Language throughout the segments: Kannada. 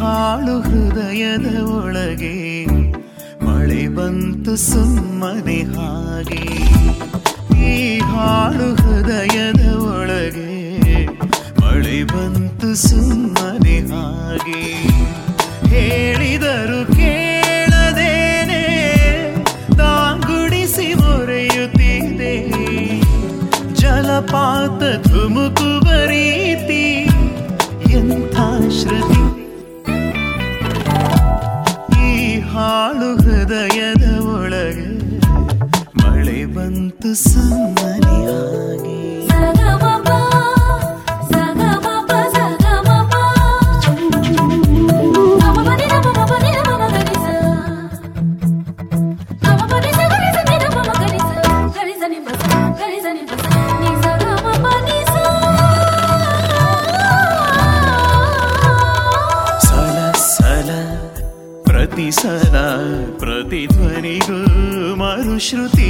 ಹಾಳು ಹೃದಯದ ಒಳಗೆ ಮಳೆ ಬಂತು ಸುಮ್ಮನೆ ಹಾಗೆ. ಈ ಹಾಳು ಹೃದಯದ ಒಳಗೆ ಮಳೆ ಬಂತು ಸುಮ್ಮನೆ ಹಾಗೆ. ಹೇಳಿದರು ಕೇಳದೇನೆ ತಾಂಗುಡಿಸಿ ಮೊರೆಯುತ್ತಿದೆ. ಜಲಪಾತ ಧುಮುಕುವ ರೀತಿ ಎಂಥ ಶ್ರುತಿ. ಈ ಹಾಳು ಹೃದಯದ ಒಳಗೆ ಮಳೆ ಬಂತು ಸುಮ್ಮನೆ ಹಾಗೆ. ಪ್ರತಿ ಸಲ ಪ್ರತಿಧ್ವನಿಗೂ ಮರುಶ್ರುತಿ.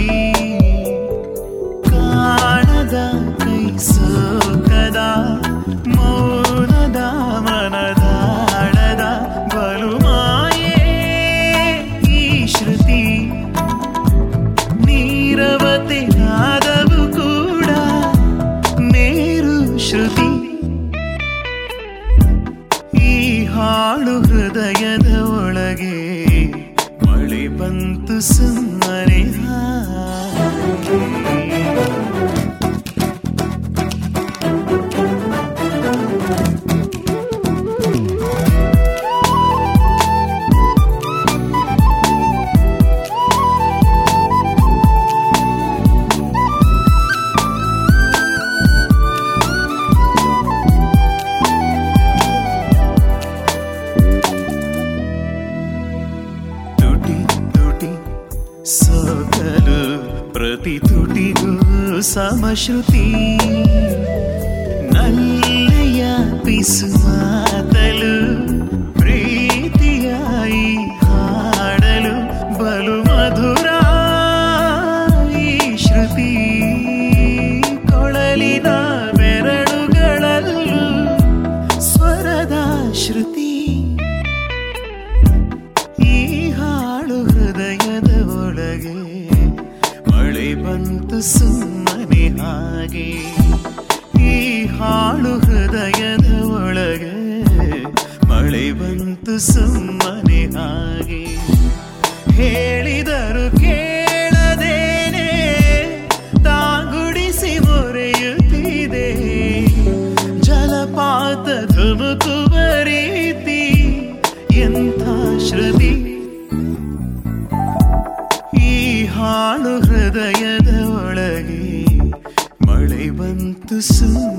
ಕಾಣದ ಕೈ ಸೋಕದ ಮೌನದ ಮನದಾಳದ ಬಲು ಮಾಯೇ ಈ ಶ್ರುತಿ. ನೀರವತೆ ಆದವು ಕೂಡ ಮೇರು ಶ್ರುತಿ. ಈ ಹಾಳು ಹೃದಯದ ಒಳಗೆ ಮಳೆ ಬಂತು ಸುಮ್ಮನೆ ಹಾಗೆ. ಸೋಕಲು ಪ್ರತಿ ತುಟಿಗೂ ಸಮಶ್ರುತಿ. ನಲ್ಲೆಯ ಪಿಸುಮಾತಲು ಪ್ರೀತಿಯಾಯಿ ಹಾಡಲು ಬಲು ಮಧುರ ಈ ಶ್ರುತಿ. ಕೊಳಲಿನ ಬೆರಳುಗಳಲ್ಲೂ ಸ್ವರದ ಶ್ರುತಿ. ಈ ಹಾಳು ಹೃದಯದ ಒಳಗೆ ಮಳೆ ಬಂತು ಸುಮ್ಮನೆ ಹಾಗೆ. ಈ ಹಾಳು ಹೃದಯದ ಒಳಗೆ ಮಳೆ ಬಂತು ಸುಮ್ಮನೆ ಹಾಗೆ. ಹೇಳಿದರು ಕೇಳದೇನೆ ತಾಂಗುಡಿಸಿ ಮೊರೆಯುತ್ತಿದೆ. ಜಲಪಾತ ಧುಮುಕುವ ರೀತಿ ಎಂಥ ಶ್ರುತಿ. ಈ ಹಾಳು ಹೃದಯದ ಒಳಗೆ ಮಳೆ ಬಂತು ಸುಮ್ಮನೆ